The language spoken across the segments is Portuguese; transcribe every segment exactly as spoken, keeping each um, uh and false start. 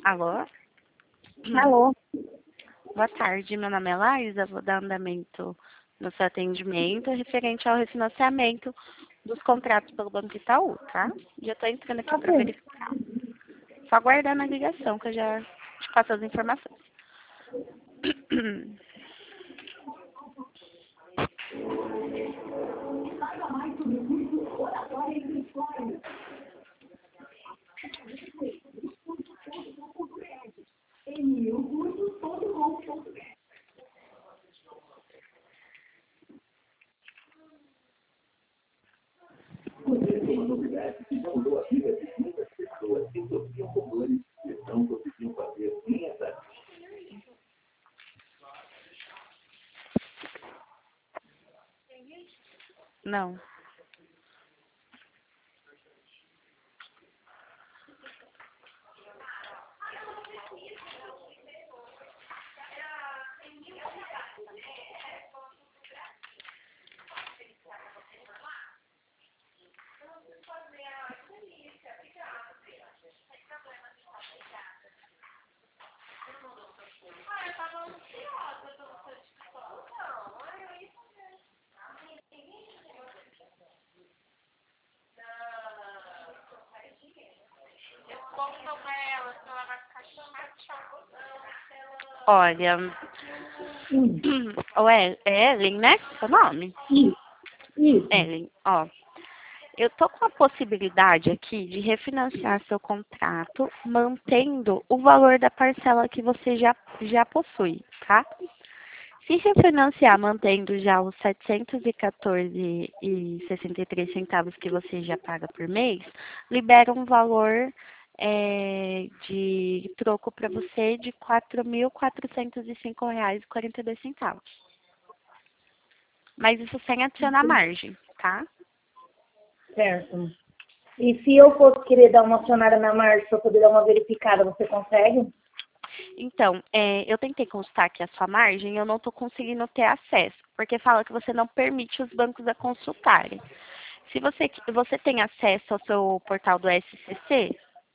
Alô? Alô? Boa tarde, meu nome é Laísa, vou dar andamento no seu atendimento referente ao refinanciamento dos contratos pelo Banco Itaú, tá? Já estou entrando aqui para Ok. verificar. Só aguardar na ligação que eu já te passo as informações. Não. Olha, Hum. o El- é Ellen, né? Seu nome? Isso. Isso. Ellen, ó. Eu tô com a possibilidade aqui de refinanciar seu contrato mantendo o valor da parcela que você já, já possui, tá? Se refinanciar mantendo já os setecentos e quatorze e sessenta e três centavos que você já paga por mês, libera um valor é, de troco para você de quatro mil quatrocentos e cinco reais e quarenta e dois centavos. Mas isso sem adicionar margem, tá? Certo. E se eu fosse querer dar uma acionada na margem para poder dar uma verificada, você consegue? Então, é, eu tentei consultar aqui a sua margem e eu não estou conseguindo ter acesso, porque fala que você não permite os bancos a consultarem. Se você, você tem acesso ao seu portal do S C C,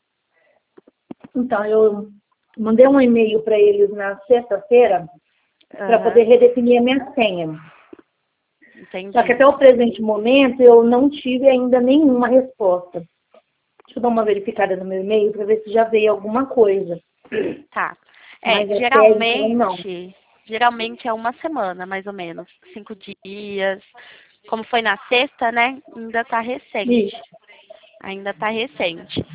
Então, eu mandei um e-mail para eles na sexta-feira para poder aham, redefinir a minha senha. Só que entendi. até o presente momento eu não tive ainda nenhuma resposta. Deixa eu dar uma verificada no meu e-mail para ver se já veio alguma coisa. Tá. É, Mas até então, não. geralmente, geralmente é uma semana, mais ou menos. Cinco dias. Como foi na sexta, né? Ainda está recente. Isso. Ainda está recente.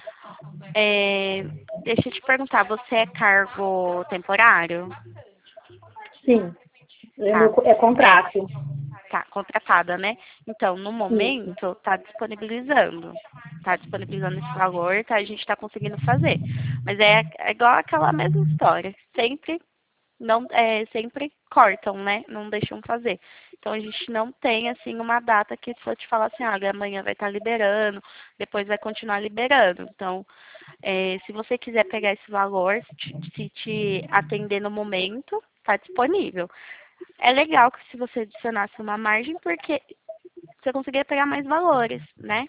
É, deixa eu te perguntar, você é cargo temporário? Sim. É, Tá. meu, é É, contrato. tá, contratada, né? Então, no Isso. momento, tá disponibilizando. Tá disponibilizando esse valor, tá? A gente tá conseguindo fazer. Mas é, é igual aquela mesma história. Sempre não é, sempre cortam, né? Não deixam fazer. Então a gente não tem assim uma data que se eu te falar assim, ah, amanhã vai estar liberando, depois vai continuar liberando. Então, é, se você quiser pegar esse valor, te- se te atender no momento, está disponível. É legal que se você adicionasse uma margem, porque você conseguiria pegar mais valores, né?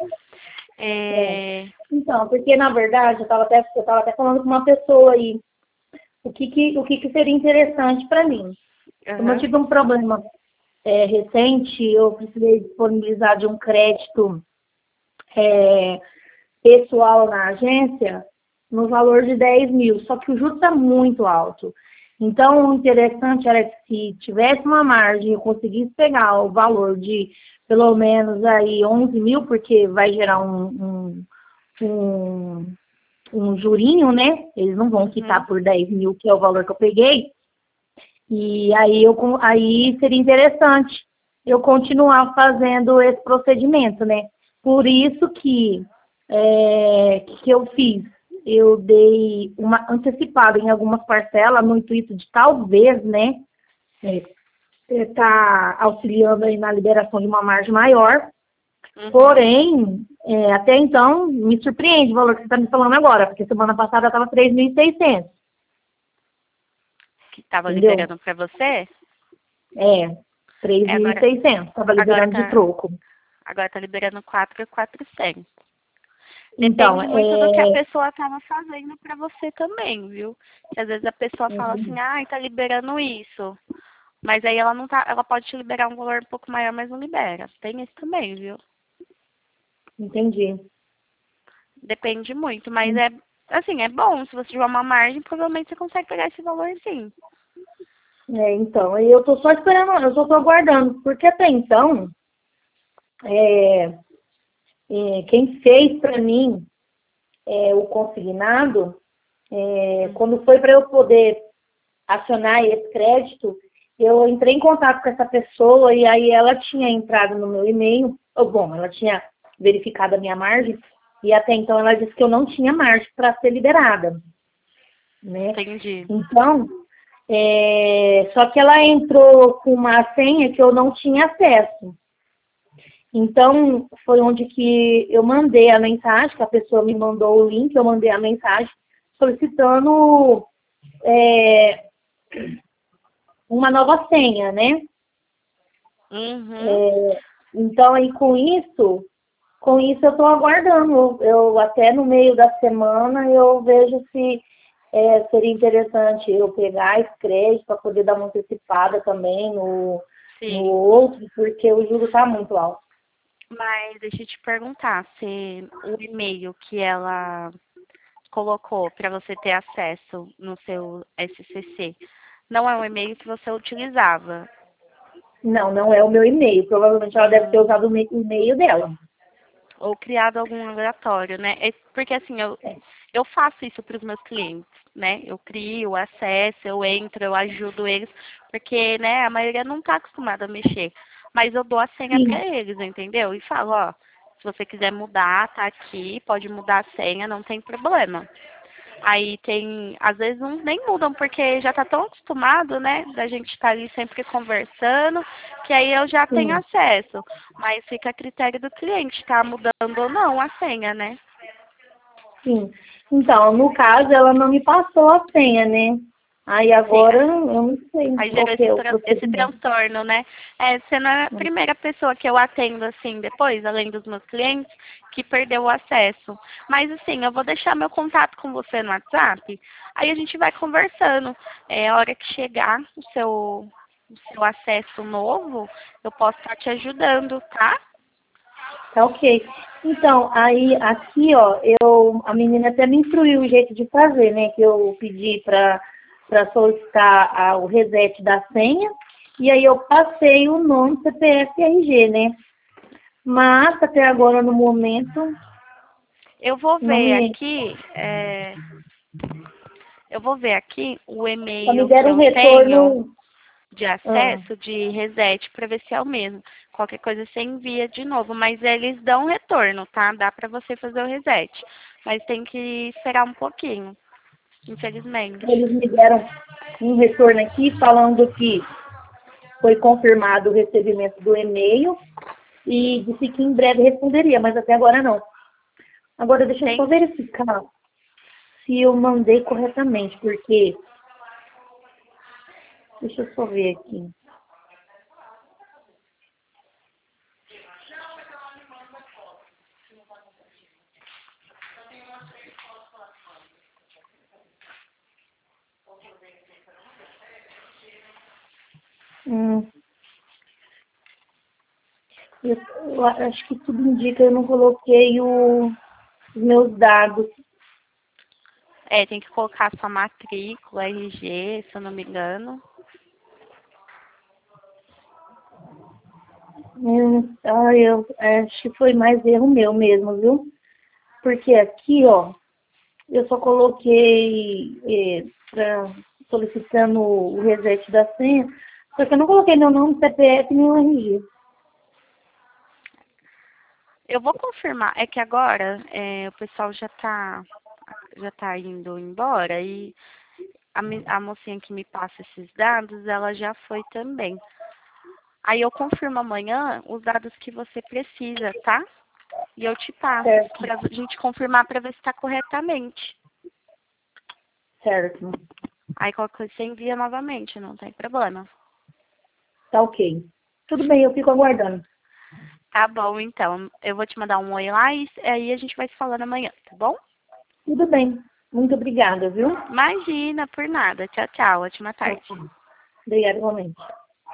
É. É, Então, porque na verdade eu estava até, eu tava até falando com uma pessoa aí o que, que, o que, que seria interessante para mim. Como eu aham, tive um problema é, recente, eu precisei disponibilizar de um crédito é, pessoal na agência no valor de dez mil, só que o juros está muito alto. Então, o interessante era que se tivesse uma margem, eu conseguisse pegar o valor de pelo menos aí onze mil, porque vai gerar um, um, um, um jurinho, né? Eles não vão quitar uhum. por dez mil, que é o valor que eu peguei. E aí, eu, aí seria interessante eu continuar fazendo esse procedimento, né? Por isso que, é, que eu fiz, eu dei uma antecipada em algumas parcelas no intuito de talvez, né, estar tá auxiliando aí na liberação de uma margem maior. Uhum. Porém, é, até então, me surpreende o valor que você está me falando agora, porque semana passada estava três mil e seiscentos, Que estava entendeu? liberando para você? É, É, três mil e agora, seiscentos estava agora liberando de tá, troco. agora tá liberando quatro mil e quatrocentos. Então, Depende muito do que a é... pessoa estava fazendo para você também, viu? Que às vezes a pessoa fala assim, ah, tá liberando isso. Mas aí ela não tá, ela pode te liberar um valor um pouco maior, mas não libera. Tem isso também, viu? Entendi. Depende muito, mas é assim, é bom. Se você tiver uma margem, provavelmente você consegue pegar esse valor sim. É, então, e eu tô só esperando, eu só tô aguardando, porque até então, é, é, quem fez para mim é, o consignado, é, quando foi para eu poder acionar esse crédito, eu entrei em contato com essa pessoa e aí ela tinha entrado no meu e-mail, ou, bom, ela tinha verificado a minha margem, e até então ela disse que eu não tinha margem para ser liberada, né? Entendi. Então, é, só que ela entrou com uma senha que eu não tinha acesso. Então, foi onde que eu mandei a mensagem, que a pessoa me mandou o link, eu mandei a mensagem solicitando é, uma nova senha, né? Uhum. É, então, aí com isso, com isso eu estou aguardando. Eu, eu até no meio da semana eu vejo se é, seria interessante eu pegar esse crédito para poder dar uma antecipada também no, no Sim. outro, porque o juro está muito alto. Mas deixa eu te perguntar se o e-mail que ela colocou para você ter acesso no seu S C C não é um e-mail que você utilizava. Não, não é o meu e-mail. Provavelmente ela deve ter Hum. usado o me- o e-mail dela. Ou criado algum aleatório, né? É porque assim, eu, É. eu faço isso para os meus clientes, né? Eu crio, acesso, eu entro, eu ajudo eles, porque, né, a maioria não está acostumada a mexer. Mas eu dou a senha Sim, para eles, entendeu? E falo, ó, se você quiser mudar, tá aqui, pode mudar a senha, não tem problema. Aí tem, às vezes não, nem mudam, porque já tá tão acostumado, né, da gente estar ali sempre conversando, que aí eu já tenho sim, acesso. Mas fica a critério do cliente, tá mudando ou não a senha, né? sim. Então, no caso, ela não me passou a senha, né? Aí Sim, agora eu não sei aí qual gerou que esse, é o tran- esse procedimento. transtorno, né? É, você não é a primeira pessoa que eu atendo, assim, depois, além dos meus clientes, que perdeu o acesso. Mas, assim, eu vou deixar meu contato com você no WhatsApp, aí a gente vai conversando. É, a hora que chegar o seu, o seu acesso novo, eu posso estar te ajudando, tá? Tá ok. Então, aí aqui, ó, eu, a menina até me instruiu o jeito de fazer, né? Que eu pedi para para solicitar a, o reset da senha, e aí eu passei o nome C P F e R G, né? Mas até agora, no momento, Eu vou não ver me, aqui, é, eu vou ver aqui o só me e-mail que deram um eu tenho retorno. de Ah, acesso, de reset, para ver se é o mesmo. Qualquer coisa você envia de novo, mas eles dão retorno, tá? Dá para você fazer o reset, mas tem que esperar um pouquinho, infelizmente. eles me deram um retorno aqui falando que foi confirmado o recebimento do e-mail e disse que em breve responderia, mas até agora não. Agora deixa eu só Tem, verificar se eu mandei corretamente, porque deixa eu só ver aqui. Hum, eu, eu acho que tudo indica que eu não coloquei o, os meus dados. é, tem que colocar sua matrícula, R G, se eu não me engano. Hum, ah, eu é, acho que foi mais erro meu mesmo, viu? Porque aqui, ó, eu só coloquei é, pra, solicitando o reset da senha, só que eu não coloquei meu nome, C P F nem o R G. Eu vou confirmar, é que agora é, o pessoal já tá, já tá indo embora e a, me- a mocinha que me passa esses dados, ela já foi também. Aí eu confirmo amanhã os dados que você precisa, tá? E eu te passo Certo, pra gente confirmar pra ver se tá corretamente. certo. Aí qualquer coisa você envia novamente, não tem problema. Tá ok. Tudo bem, eu fico aguardando. Tá bom, então. Eu vou te mandar um oi lá e aí a gente vai se falando amanhã, tá bom? Tudo bem. Muito obrigada, viu? Imagina, por nada. Tchau, tchau. Ótima tarde. Obrigada, igualmente.